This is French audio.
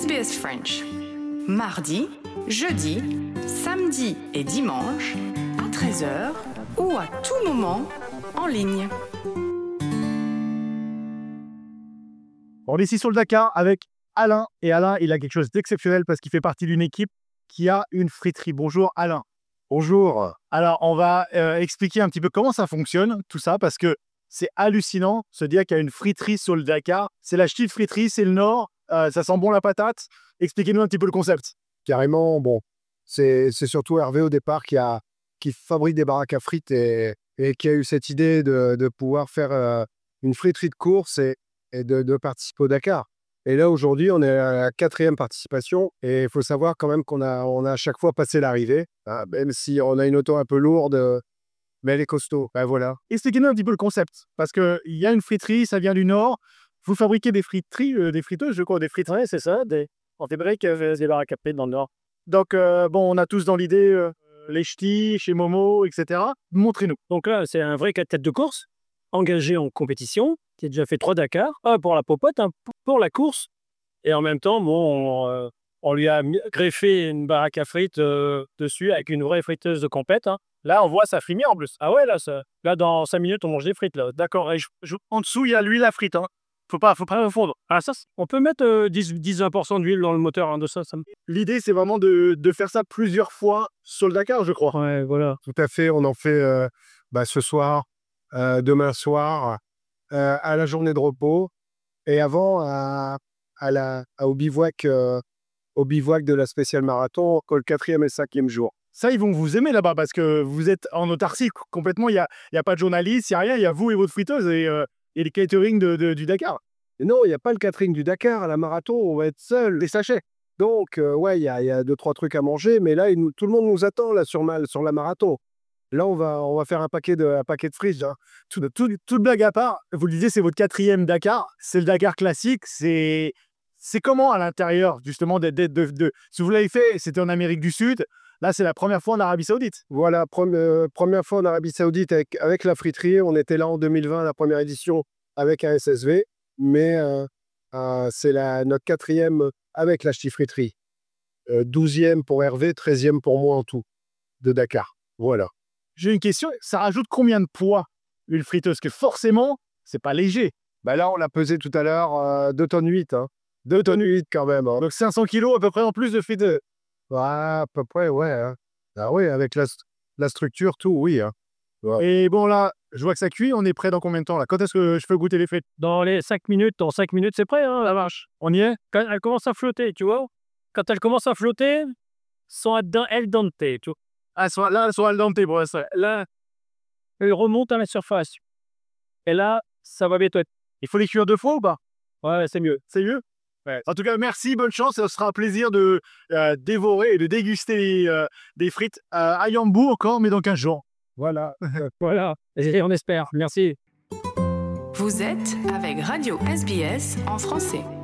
SBS French. Mardi, jeudi, samedi et dimanche, à 13h ou à tout moment, en ligne. On est ici sur le Dakar avec Alain. Et Alain, il a quelque chose d'exceptionnel parce qu'il fait partie d'une équipe qui a une friterie. Bonjour Alain. Bonjour. Alors, on va expliquer un petit peu comment ça fonctionne, tout ça, parce que c'est hallucinant se dire qu'il y a une friterie sur le Dakar. C'est la Ch'ti friterie, c'est le Nord, ça sent bon la patate. Expliquez-nous un petit peu le concept. Carrément, bon, c'est surtout Hervé au départ qui fabrique des baraques à frites et qui a eu cette idée de pouvoir faire une friterie de course et de participer au Dakar. Et là, aujourd'hui, on est à la 4e participation et il faut savoir quand même qu'on a à chaque fois passé l'arrivée, hein, même si on a une auto un peu lourde, mais elle est costaud. Ben voilà. Expliquez-nous un petit peu le concept, parce qu'il y a une friterie, ça vient du Nord. Vous fabriquez des friteries, des friteuses, je crois, des frites. Ouais, c'est ça. On fabrique des baraques à frites dans le Nord. Donc, bon, on a tous dans l'idée les ch'tis, chez Momo, etc. Montrez-nous. Donc là, c'est un vrai tête de course, engagé en compétition, qui a déjà fait 3 Dakar, pour la popote, hein, pour la course. Et en même temps, bon, on lui a greffé une baraque à frites dessus avec une vraie friteuse de compète. Hein. Là, on voit ça frimé en plus. Ah ouais, là, dans 5 minutes, on mange des frites. Là. D'accord. Et en dessous, il y a l'huile à frites. Hein. Faut pas fondre. Ah, ça, on peut mettre 10-20% d'huile dans le moteur. Hein, de ça. L'idée, c'est vraiment de faire ça plusieurs fois sur le Dakar, je crois. Ouais, voilà. Tout à fait, on en fait ce soir, demain soir, à la journée de repos et avant au bivouac de la spéciale marathon, le 4e et 5e jour. Ça, ils vont vous aimer là-bas parce que vous êtes en autarcie complètement. Il n'y a pas de journalistes, il n'y a rien. Il y a vous et votre friteuse et le catering du Dakar. Et non, il n'y a pas le catering du Dakar. À la marathon, on va être seul. Des sachets. Donc, ouais, il y a 2-3 trucs à manger. Mais là, tout le monde nous attend là, sur la marathon. Là, on va faire un paquet de frites. Hein. Toute blague à part, vous le disiez, c'est votre 4e Dakar. C'est le Dakar classique. C'est comment à l'intérieur, justement, si vous l'avez fait, c'était en Amérique du Sud. Là, c'est la première fois en Arabie Saoudite. Voilà, première fois en Arabie Saoudite avec la friterie. On était là en 2020, la première édition, avec un SSV. Mais c'est notre 4e avec la Ch'ti friterie. 12e pour Hervé, 13e pour moi en tout, de Dakar. Voilà. J'ai une question, ça rajoute combien de poids, une friteuse? Parce que forcément, c'est pas léger. Bah là, on l'a pesé tout à l'heure, 2 tonnes 8. Hein. 2 tonnes 8 quand même. Hein. Donc 500 kilos à peu près en plus de friteuse. Ouais, à peu près, ouais. Hein. Ah oui, avec la structure, tout, oui. Hein. Ouais. Et bon, là, je vois que ça cuit. On est prêt dans combien de temps, là? Quand est-ce que je peux goûter les frites? Dans 5 minutes, c'est prêt, hein, la vache. On y est? Quand elle commence à flotter, tu vois. Quand elle commence à flotter, sont al dente, tu vois. Ah, elles sont al dente pour ça. Là, elle remonte à la surface. Et là, ça va bientôt être. Il faut les cuire 2 fois ou pas? Ouais, c'est mieux. C'est mieux? Ouais. En tout cas, merci, bonne chance. Ce sera un plaisir de dévorer et de déguster des frites à Yambou encore, mais dans 15 jours. Voilà. Voilà. Et on espère. Merci. Vous êtes avec Radio SBS en français.